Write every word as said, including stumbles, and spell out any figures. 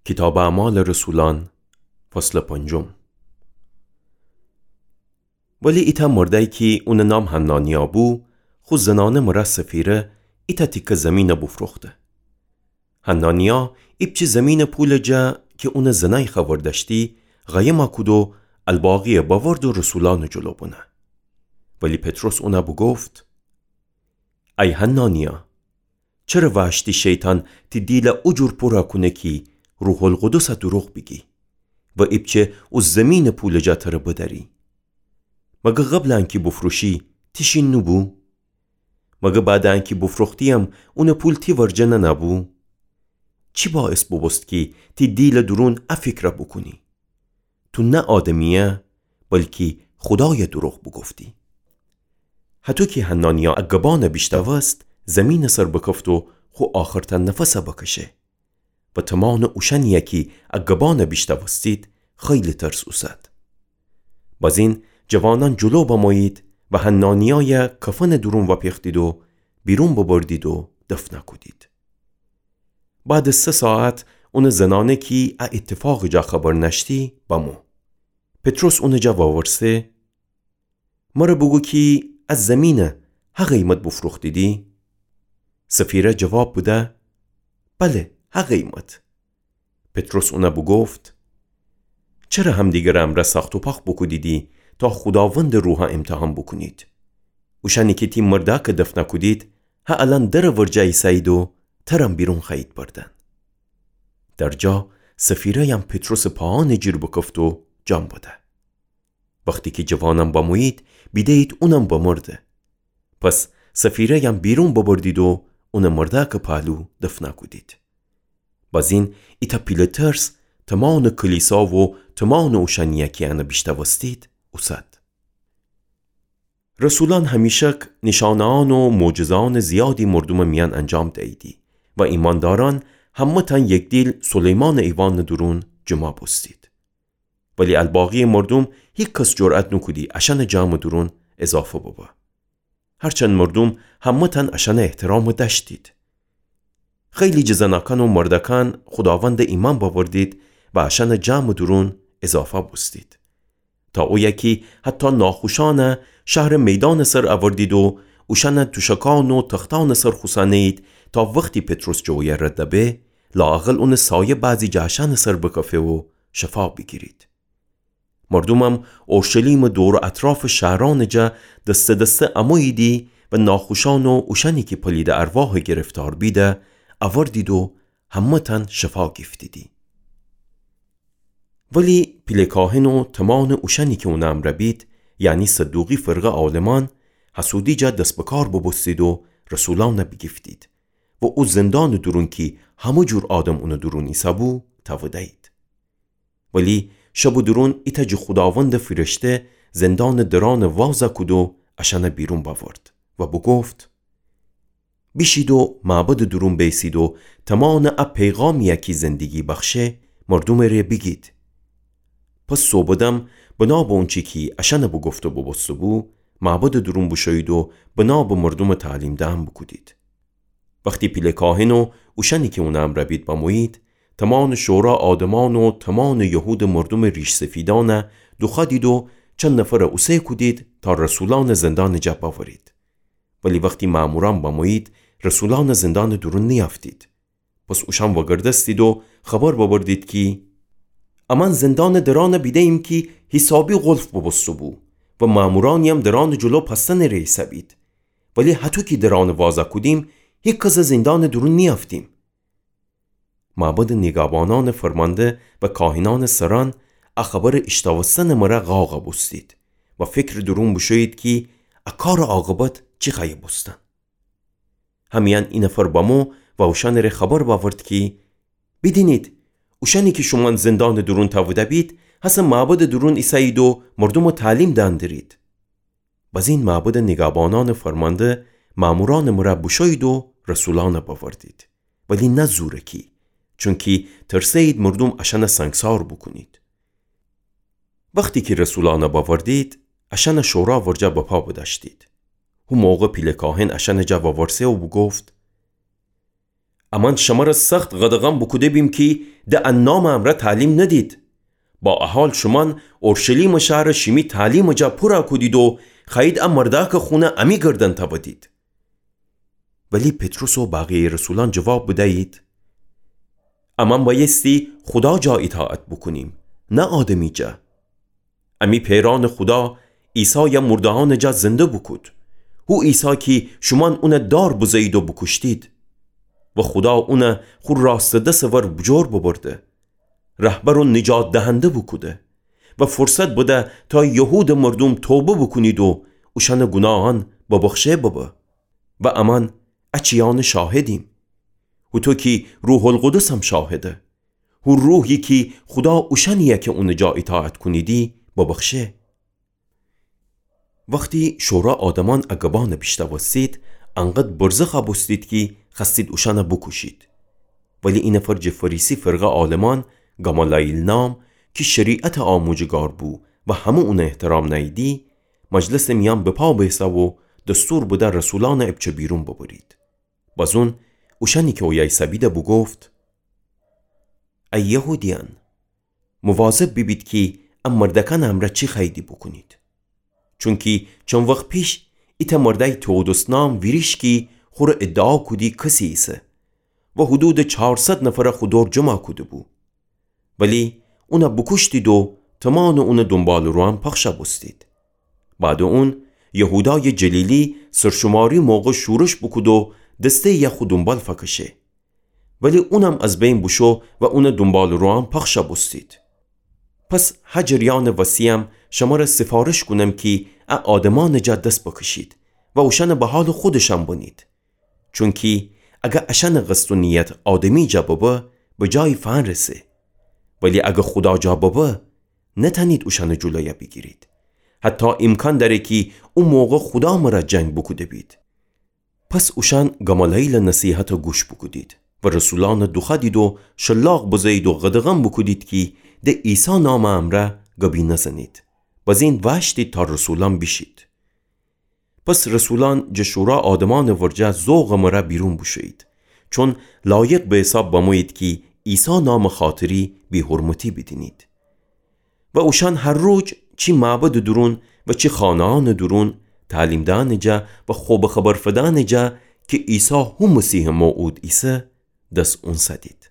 کتاب اعمال رسولان فصل پنجم. ولی ایتا مردهی که اون نام حنانیا بو، خود زنانه مرا سفیره ایتا تیک زمین بفروخته. حنانیا ایبچی زمین پول جا که اون زنای خوردشتی غیما کدو الباقی باورد و رسولان جلو بونه. ولی پتروس اونا بو گفت: ای حنانیا، چرا واشتی شیطان تی دیل اجور پورا کنه کی روح القدس دروغ بگی و ایبچه او زمین پول جا تر بداری؟ مگه قبل انکی بفروشی تیشین نبو؟ مگه بعد انکی بفروختیم اون پول تی ورجنه نبو؟ چی باعث ببست کی تی دیل درون افکر بکنی؟ تو نه آدمیه بلکی خدای دروغ بگفتی. حتی که حنانیا اگبان بیشتوست زمین سر بکفت و خو آخرتا نفس بکشه و تمان اوشن یکی اگبان بیشتوستید خیلی ترس اوسد. باز این جوانان جلو بمایید و حنانیای کفن درون و پیختید و بیرون ببردید و دفن کدید. بعد سه ساعت اون زنانه کی اتفاق جا خبر نشتی بمو. پتروس اون جا واورسه: مرا بگو کی از زمینه ها قیمت بفروختیدی؟ سفیره جواب بوده: بله ها قیمت. پتروس اونا بگفت: چرا هم دیگرم را سخت و پاک بکدیدی تا خداوند روحا امتحان بکنید؟ اوشانی که تی مرده که دفن کدید ها الان در ورجای سید و ترم بیرون خیید بردن. در جا سفیره یم پتروس پاهان جیر بکفت و جان بوده. وقتی که جوانم بموید بیدهید اونم بمرده. پس سفیره یم بیرون ببردید و اون مرده که پالو دفن کدید. باز این ایتا پیل ترس تمان کلیسا و تمان اوشنیه که انا بیشتوستید اوسد. رسولان همیشه نشانان و معجزان زیادی مردم میان انجام دهیدی و ایمانداران همه تن یک دیل سلیمان ایوان درون جمع بستید. ولی الباقی مردم هیچ کس جرأت نکدی اشان جمع درون اضافه بابا. هرچند مردم همه تن اشان احترام داشتید. خیلی جزناکان و مردکان خداوند ایمان باوردید و اشان جمع درون اضافه بستید. تا او یکی حتی ناخوشانه شهر میدان سر آوردید و اوشان توشکان و تختان سر خسانید تا وقتی پتروس جوی ردبه لااقل اون سایه بعضی جاشان سر بکفه و شفا بگیرید. مردمم اورشلیم دور اطراف شهران جا دست دست امویدی و ناخوشان و اوشانی که پلید ارواح گرفتار بیده آوردید و همه تن شفا گفتیدی. ولی پیلکاهن و تمان اوشانی که اونم ربید یعنی صدوقی فرقه عالمان حسودی جا دست بکار ببستید و رسولان بگفتید و او زندان درون که همه جور آدم اونو درونی سبو تودهید. ولی شب درون ایتا جو خداوند فرشته زندان دران وازا کدو اشان بیرون باورد و بگفت: بیشید و معبد درون بیسید و تمان اب پیغامی یکی زندگی بخشه مردم ره بگید. پس صوبدم بنا با اونچی که اشان بگفت و ببست بو معبد درون بشوید و بنا با مردم تعلیم دهم بکدید. وقتی پیلکاهن و اوشانی که اونم ربید بموید تمان شورا آدمان و تمان یهود مردم ریش سفیدانه دوخادید و چند نفر اوسه کدید تا رسولان زندان جب باورید. ولی وقتی ماموران بموید رسولان زندان درون نیافتید. پس اوشان وگردستید و خبر ببردید که امان زندان دران بیده ایم که حسابی غلف ببستو بو و مامورانیم دران جلو پستن رئیسه بید. ولی حتی که دران وازا کدیم یک کس زندان درون نیافتیم. معبد نگابانان فرمانده و کاهنان سران اخبار اشتاوستن مرا غاغا بستید و فکر درون بشوید که اکار عاقبت چی خیلی بستن. همیان این نفر بامو و اوشان ره خبر باورد که بدینید اوشانی که شما زندان درون تاوده بید حسن معبد درون ایسایید و مردم و تعلیم داندرید. باز این معبد نگابانان فرمانده ماموران مرا بشوید و رسولان باوردید. ولی نه زورکی، چونکی ترسید مردم اشان سنگسار بکنید. وقتی که رسولان باوردید اشان شورا ورجا بپا بداشتید. او موقع پیلکاهن اشان جا واورسه و بگفت: امان شما را سخت غدغم بکوده بیم که ده انام امره تعلیم ندید. با احال شمان اورشلیم شهر شیمی تعلیم جا پورا کدید و خواهید ام مرداک خونه امی گردن تا بدید. ولی پتروس و باقی رسولان جواب بدهید امان بایستی خدا جا اطاعت بکنیم، نه آدمی جا. امی پیران خدا عیسی یا مردهان جا زنده بکود. او عیسی که شمان اون دار بزید و بکشتید و خدا اون خود راست دست ور بجور ببرده، رهبر و نجات دهنده بکوده و فرصت بده تا یهود مردم توبه بکنید و اوشان گناهان ببخشه ببه. و امان اچیان شاهدیم. و تو که روح القدس هم شاهده. و روحی که خدا اوشانیه که اون جا اطاعت کنیدی ببخشه. وقتی شورا آدمان اگبان بیشتر وستید انقدر برزخ بستید که خستید اوشان بکشید. ولی این فرج فریسی فرقه عالمان گمالائیل نام که شریعت آموزگار بو و همه اون احترام نیدی، مجلس میان به پا بیسا و دستور بوده رسولان ابچه بیرون ببرید. بازون اوشانی که اویای سبیده بو گفت ای یهودیان مواظب ببید که ام مردکان امره چی خیدی بکنید، چونکی چون وقت پیش ایتا مردای تودوس نام ویریش که خور ادعا کدی کسی ایسه و حدود چهارصد نفر خودور جمع کده بو، ولی اونا بکشتید و تمان اون دنبال رو هم پخشه بستید. بعد اون یهودای جلیلی سرشماری موقع شورش بکد و دسته یه خود دنبال فکشه، ولی اونم از بین بشو و اون دنبال رو هم پخشه بستید. پس حجریان وسیم شما را سفارش کنم که آدمان نجات دست بکشید و اوشان به حال خودشان بنید، چون که اگه اشان قصد و نیت آدمی جا بابا به جای فن رسه، ولی اگه خدا جا بابا نتنید اوشان جلوی بگیرید. حتی امکان داره که اون موقع خدا مرا جنگ بکوده بید. پس اوشان گمالائیل نصیحت گوش بکودید و رسولان دوخه دید و شلاق بزید و غدغم بکودید که ده عیسی نام امره گبی نزنید، بازین وشتید تا رسولان بشید. پس رسولان جشورا آدمان ورجه زوغ مرا بیرون بشید، چون لایق به حساب بموید که عیسی نام خاطری بی حرمتی بدینید. و اوشان هر روز چی معبد درون و چی خانهان درون تعلیم دان جا و خوب خبر فدان جا که عیسی هم مسیح موعود ایسه دست اون سدید.